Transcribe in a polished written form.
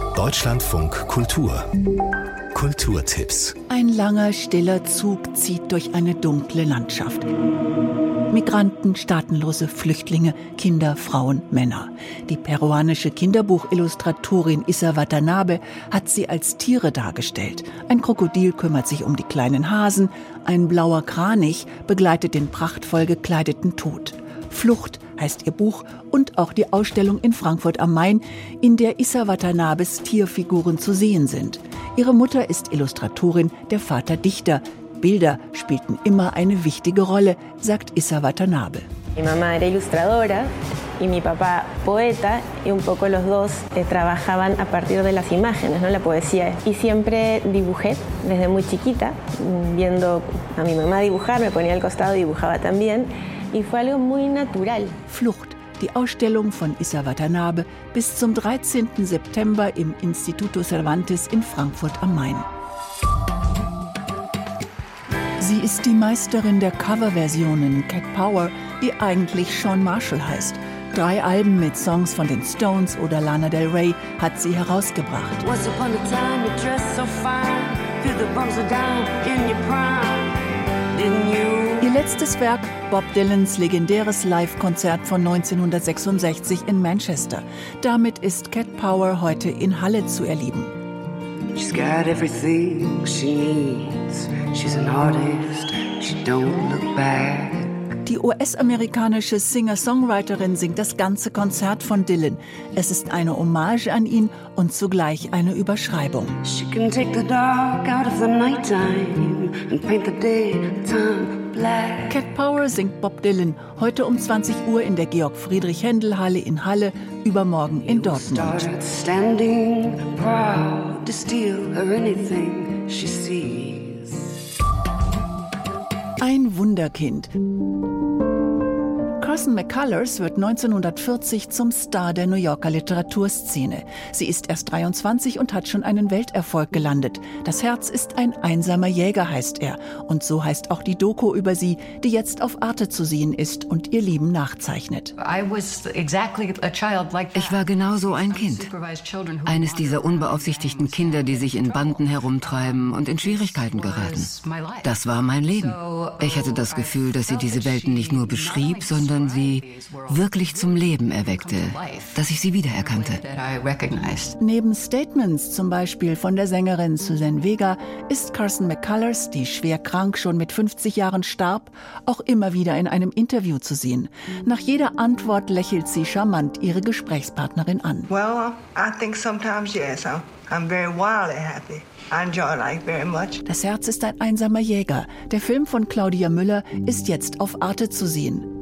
Deutschlandfunk Kultur. Kulturtipps. Ein langer, stiller Zug zieht durch eine dunkle Landschaft. Migranten, staatenlose Flüchtlinge, Kinder, Frauen, Männer. Die peruanische Kinderbuchillustratorin Issa Watanabe hat sie als Tiere dargestellt. Ein Krokodil kümmert sich um die kleinen Hasen, ein blauer Kranich begleitet den prachtvoll gekleideten Tod. Flucht heißt ihr Buch und auch die Ausstellung in Frankfurt am Main, in der Issa Watanabes Tierfiguren zu sehen sind. Ihre Mutter ist Illustratorin, der Vater Dichter. Bilder spielten immer eine wichtige Rolle, sagt Issa Watanabe. Mi mamá era ilustradora y mi papá poeta y un poco los dos trabajaban a partir de las imágenes, ¿no? La poesía. Y siempre dibujé desde muy chiquita, viendo a mi mamá dibujar, me ponía al costado y dibujaba también. Y fue algo muy natural. Flucht, die Ausstellung von Issa Watanabe bis zum 13. September im Instituto Cervantes in Frankfurt am Main. Sie ist die Meisterin der Coverversionen, Cat Power, die eigentlich Shawn Marshall heißt. 3 Alben mit Songs von den Stones oder Lana Del Rey hat sie herausgebracht. Ihr letztes Werk, Bob Dylans legendäres Live-Konzert von 1966 in Manchester. Damit ist Cat Power heute in Halle zu erleben. She's got everything she needs. She's an artist, she don't look back. Die US-amerikanische Singer-Songwriterin singt das ganze Konzert von Dylan. Es ist eine Hommage an ihn und zugleich eine Überschreibung. She can take the dark out of the nighttime and paint the daytime black. Cat Power singt Bob Dylan heute um 20 Uhr in der Georg-Friedrich-Händel-Halle in Halle, übermorgen in Dortmund. Standing proud to steal her anything she sees. Ein Wunderkind. Carson McCullers wird 1940 zum Star der New Yorker Literaturszene. Sie ist erst 23 und hat schon einen Welterfolg gelandet. Das Herz ist ein einsamer Jäger, heißt er. Und so heißt auch die Doku über sie, die jetzt auf Arte zu sehen ist und ihr Leben nachzeichnet. Ich war genauso ein Kind. Eines dieser unbeaufsichtigten Kinder, die sich in Banden herumtreiben und in Schwierigkeiten geraten. Das war mein Leben. Ich hatte das Gefühl, dass sie diese Welten nicht nur beschrieb, sondern sie wirklich zum Leben erweckte, dass ich sie wiedererkannte. Neben Statements, zum Beispiel von der Sängerin Suzanne Vega, ist Carson McCullers, die schwer krank schon mit 50 Jahren starb, auch immer wieder in einem Interview zu sehen. Nach jeder Antwort lächelt sie charmant ihre Gesprächspartnerin an. Well, I think sometimes yes, I'm very wildly happy. I enjoy life very much. Das Herz ist ein einsamer Jäger. Der Film von Claudia Müller ist jetzt auf Arte zu sehen.